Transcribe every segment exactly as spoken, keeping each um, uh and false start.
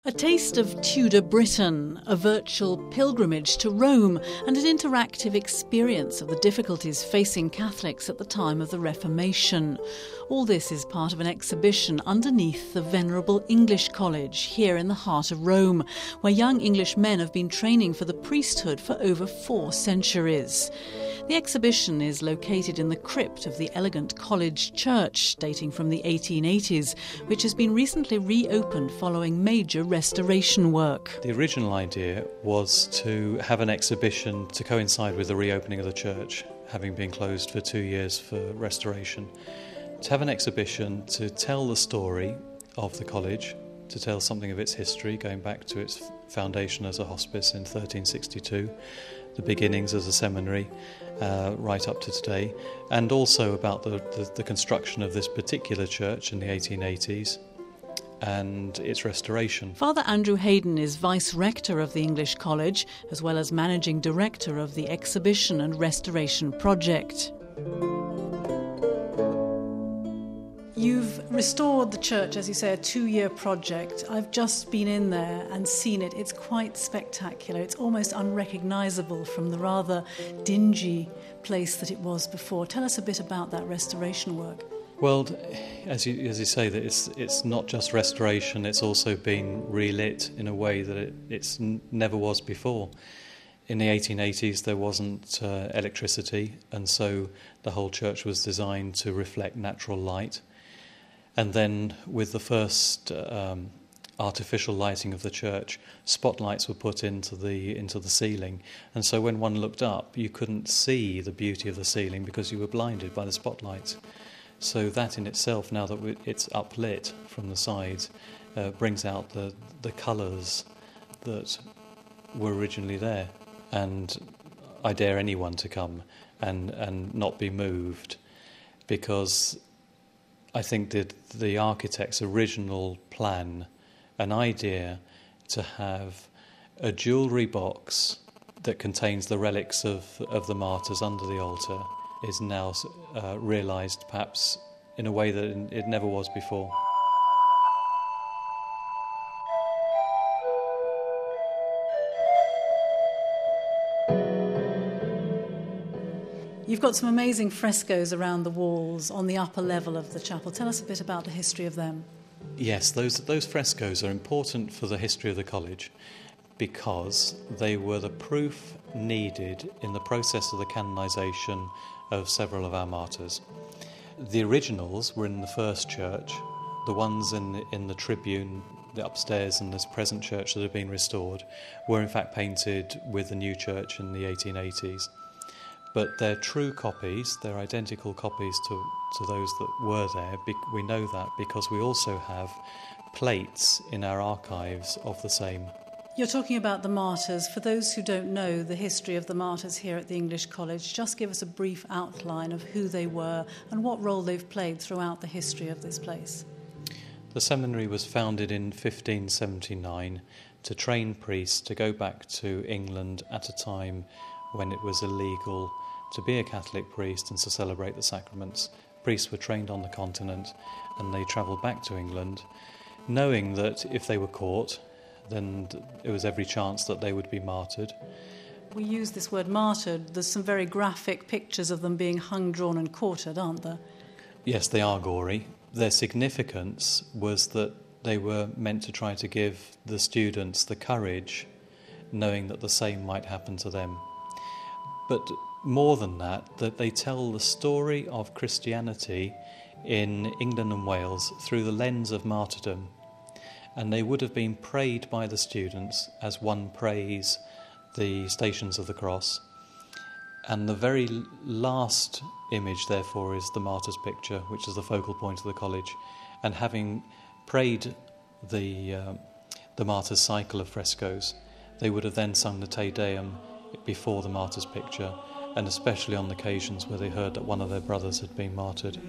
A taste of Tudor Britain, a virtual pilgrimage to Rome, and an interactive experience of the difficulties facing Catholics at the time of the Reformation. All this is part of an exhibition underneath the venerable English College here in the heart of Rome, where young English men have been training for the priesthood for over four centuries. The exhibition is located in the crypt of the elegant college church, dating from the eighteen eighties, which has been recently reopened following major restoration work. The original idea was to have an exhibition to coincide with the reopening of the church, having been closed for two years for restoration. To have an exhibition to tell the story of the college, to tell something of its history, going back to its foundation as a hospice in thirteen sixty-two, the beginnings as a seminary, uh, right up to today, and also about the, the, the construction of this particular church in the eighteen eighties and its restoration. Father Andrew Hayden is Vice-Rector of the English College, as well as Managing Director of the Exhibition and Restoration Project. You've restored the church, as you say, a two-year project. I've just been in there and seen it. It's quite spectacular. It's almost unrecognisable from the rather dingy place that it was before. Tell us a bit about that restoration work. Well, as you as you say, that it's it's not just restoration. It's also been relit in a way that it it's n- never was before. In the eighteen eighties, there wasn't uh, electricity, and so the whole church was designed to reflect natural light. And then with the first um, artificial lighting of the church, spotlights were put into the into the ceiling. And so when one looked up, you couldn't see the beauty of the ceiling because you were blinded by the spotlights. So that in itself, now that it's uplit from the sides, uh, brings out the, the colours that were originally there. And I dare anyone to come and, and not be moved, because I think that the architect's original plan, an idea to have a jewellery box that contains the relics of, of the martyrs under the altar, is now uh, realised perhaps in a way that it never was before. You've got some amazing frescoes around the walls on the upper level of the chapel. Tell us a bit about the history of them. Yes, those those frescoes are important for the history of the college because they were the proof needed in the process of the canonisation of several of our martyrs. The originals were in the first church. The ones in the, in the tribune, the upstairs, and this present church that have been restored were in fact painted with the new church in the eighteen eighties. But they're true copies, they're identical copies to, to those that were there. We know that because we also have plates in our archives of the same. You're talking about the martyrs. For those who don't know the history of the martyrs here at the English College, just give us a brief outline of who they were and what role they've played throughout the history of this place. The seminary was founded in fifteen seventy-nine to train priests to go back to England at a time when it was illegal to be a Catholic priest and to celebrate the sacraments. Priests were trained on the continent and they travelled back to England, knowing that if they were caught, then it was every chance that they would be martyred. We use this word martyred. There's some very graphic pictures of them being hung, drawn and quartered, aren't there? Yes, they are gory. Their significance was that they were meant to try to give the students the courage, knowing that the same might happen to them. But more than that, that they tell the story of Christianity in England and Wales through the lens of martyrdom. And they would have been prayed by the students as one prays the Stations of the Cross. And the very last image, therefore, is the martyr's picture, which is the focal point of the college. And having prayed the, uh, the martyr's cycle of frescoes, they would have then sung the Te Deum before the martyr's picture, and especially on occasions where they heard that one of their brothers had been martyred.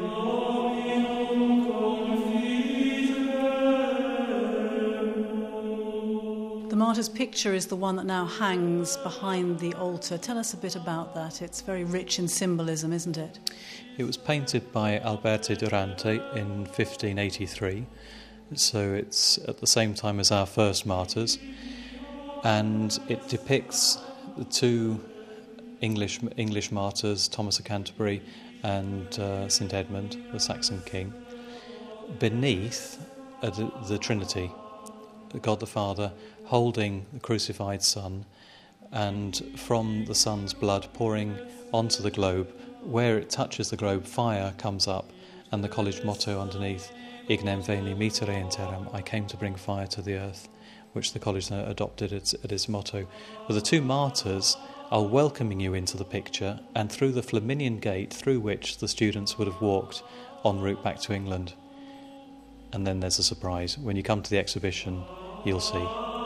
The martyr's picture is the one that now hangs behind the altar. Tell us a bit about that. It's very rich in symbolism, isn't it? It was painted by Alberto Durante in fifteen eighty-three, so it's at the same time as our first martyrs, and it depicts the two English English martyrs, Thomas of Canterbury and uh, Saint Edmund, the Saxon king, beneath uh, the, the Trinity, God the Father holding the crucified Son, and from the Son's blood pouring onto the globe. Where it touches the globe, fire comes up, and the college motto underneath, Ignem veni mittere in terram, I came to bring fire to the earth, which the college adopted as its motto. But the two martyrs are welcoming you into the picture, and through the Flaminian Gate, through which the students would have walked en route back to England. And then there's a surprise. When you come to the exhibition, you'll see.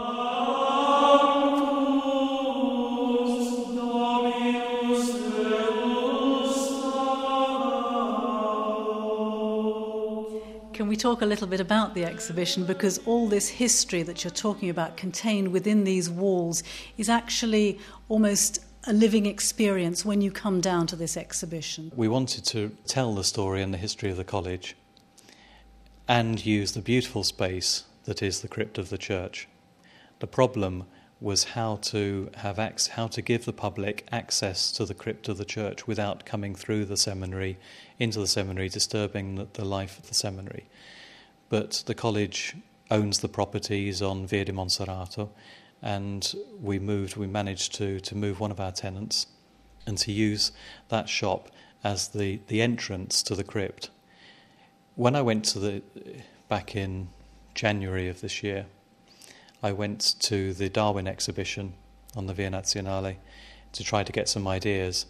Can we talk a little bit about the exhibition, because all this history that you're talking about contained within these walls is actually almost a living experience when you come down to this exhibition? We wanted to tell the story and the history of the college and use the beautiful space that is the crypt of the church. The problem was how to have ac- how to give the public access to the crypt of the church without coming through the seminary, into the seminary, disturbing the, the life of the seminary. But the college owns the properties on Via di Monserrato, and we moved, we managed to, to move one of our tenants and to use that shop as the, the entrance to the crypt. When I went to the, back in January of this year, I went to the Darwin exhibition on the Via Nazionale to try to get some ideas.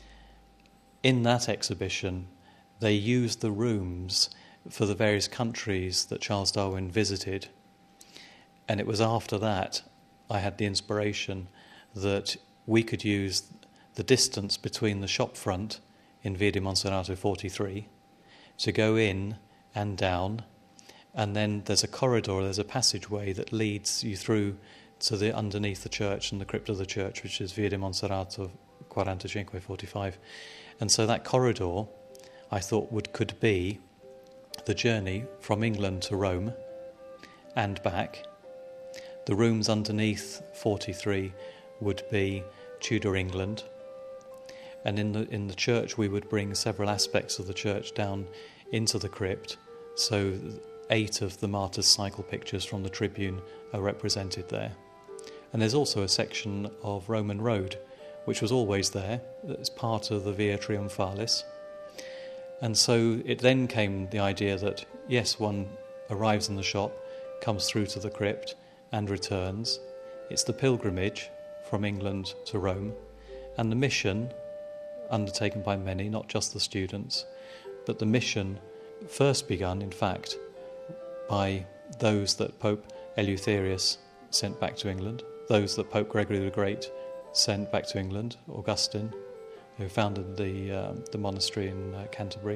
In that exhibition, they used the rooms for the various countries that Charles Darwin visited. And it was after that I had the inspiration that we could use the distance between the shop front in Via di Monserrato forty-three to go in and down, and then there's a corridor, there's a passageway that leads you through to the underneath the church and the crypt of the church, which is Via di Monserrato forty-five forty-five. And so that corridor, I thought, would could be the journey from England to Rome and back. The rooms underneath forty-three would be Tudor England, and in the in the church we would bring several aspects of the church down into the crypt. So eight of the Martyrs' Cycle pictures from the Tribune are represented there. And there's also a section of Roman Road, which was always there, as part of the Via Triumphalis. And so it then came the idea that, yes, one arrives in the shop, comes through to the crypt and returns. It's the pilgrimage from England to Rome, and the mission undertaken by many, not just the students, but the mission first begun, in fact, by those that Pope Eleutherius sent back to England, those that Pope Gregory the Great sent back to England, Augustine, who founded the uh, the monastery in uh, Canterbury.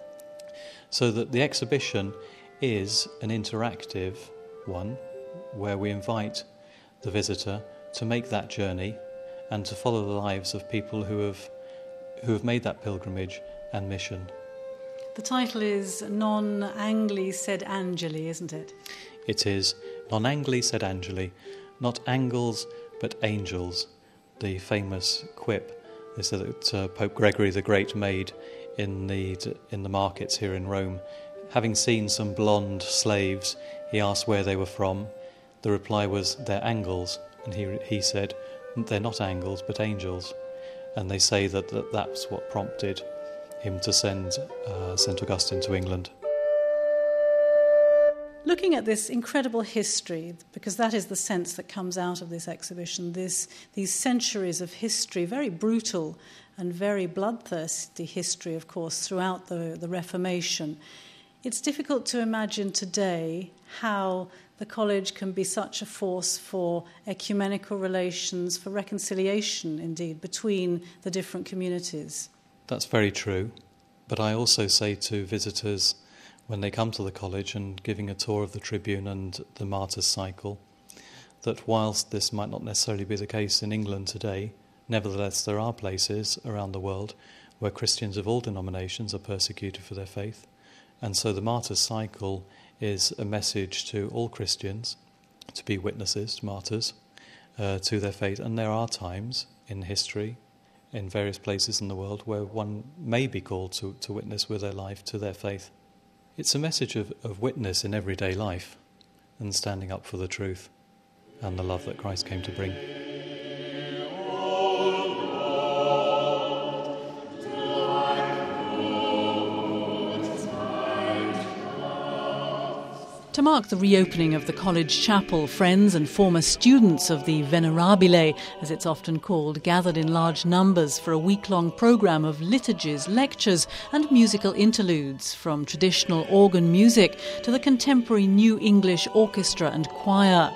So that the exhibition is an interactive one, where we invite the visitor to make that journey and to follow the lives of people who have who have made that pilgrimage and mission. The title is Non Angli Sed Angeli, isn't it? It is Non Angli Sed Angeli, not angles but angels, the famous quip they said that uh, Pope Gregory the Great made in the in the markets here in Rome. Having seen some blonde slaves, he asked where they were from. The reply was, they're angles, and he he said, they're not angles but angels. And they say that, that that's what prompted him to send uh, Saint Augustine to England. Looking at this incredible history, because that is the sense that comes out of this exhibition, this, these centuries of history, very brutal and very bloodthirsty history, of course, throughout the, the Reformation, it's difficult to imagine today how the college can be such a force for ecumenical relations, for reconciliation, indeed, between the different communities. That's very true, but I also say to visitors when they come to the college and giving a tour of the Tribune and the Martyrs' Cycle, that whilst this might not necessarily be the case in England today, nevertheless there are places around the world where Christians of all denominations are persecuted for their faith, and so the Martyrs' Cycle is a message to all Christians to be witnesses, martyrs, uh, to their faith. And there are times in history, in various places in the world, where one may be called to, to witness with their life to their faith. It's a message of, of witness in everyday life and standing up for the truth and the love that Christ came to bring. To mark the reopening of the college chapel, friends and former students of the Venerabile, as it's often called, gathered in large numbers for a week-long programme of liturgies, lectures and musical interludes, from traditional organ music to the contemporary New English orchestra and choir.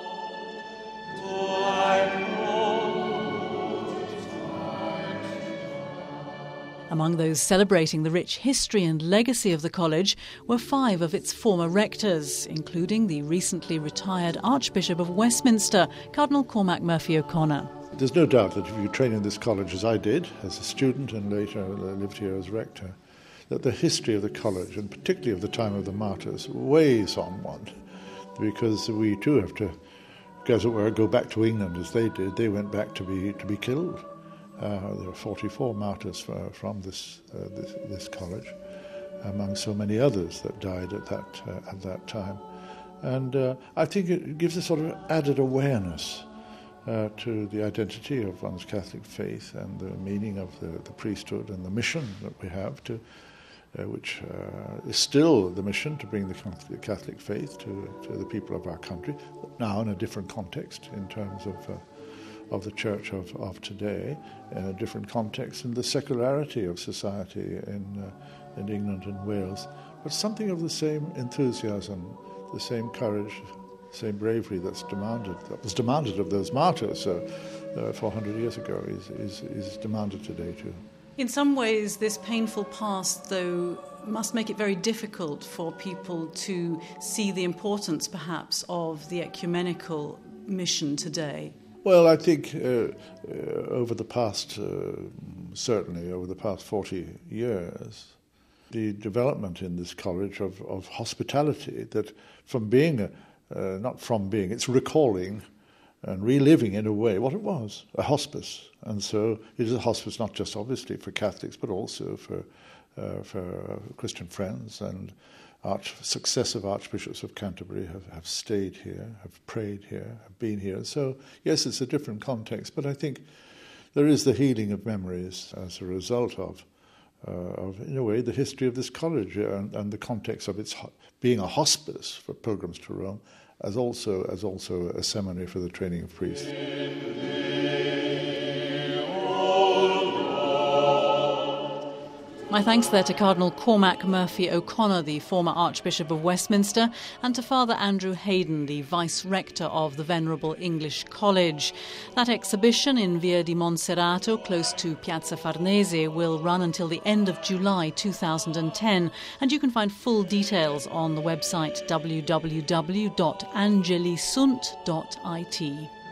Among those celebrating the rich history and legacy of the college were five of its former rectors, including the recently retired Archbishop of Westminster, Cardinal Cormac Murphy O'Connor. There's no doubt that if you train in this college as I did, as a student and later lived here as rector, that the history of the college, and particularly of the time of the martyrs, weighs on one, because we too have to, as it were, go back to England as they did. They went back to be to be killed. Uh, there were forty-four martyrs for, from this, uh, this this college, among so many others that died at that uh, at that time, and uh, I think it gives a sort of added awareness uh, to the identity of one's Catholic faith and the meaning of the, the priesthood and the mission that we have to, uh, which uh, is still the mission to bring the Catholic faith to to the people of our country, now in a different context in terms of. Uh, of the Church of, of today, in a different context, in the secularity of society in uh, in England and Wales, but something of the same enthusiasm, the same courage, the same bravery that's demanded, that was demanded of those martyrs uh, uh, four hundred years ago, is, is, is demanded today too. In some ways, this painful past, though, must make it very difficult for people to see the importance, perhaps, of the ecumenical mission today. Well, I think uh, uh, over the past, uh, certainly over the past forty years, the development in this college of, of hospitality, that from being, a, uh, not from being, it's recalling and reliving in a way what it was, a hospice. And so it is a hospice not just obviously for Catholics, but also for, uh, for Christian friends, and Arch, successive archbishops of Canterbury have, have stayed here, have prayed here, have been here. So, yes, it's a different context, but I think there is the healing of memories as a result of, uh, of in a way, the history of this college and, and the context of its ho- being a hospice for pilgrims to Rome, as also as also a seminary for the training of priests. My thanks there to Cardinal Cormac Murphy O'Connor, the former Archbishop of Westminster, and to Father Andrew Hayden, the Vice-Rector of the Venerable English College. That exhibition in Via di Monserrato, close to Piazza Farnese, will run until the end of July two thousand ten, and you can find full details on the website w w w dot angelisunt dot i t.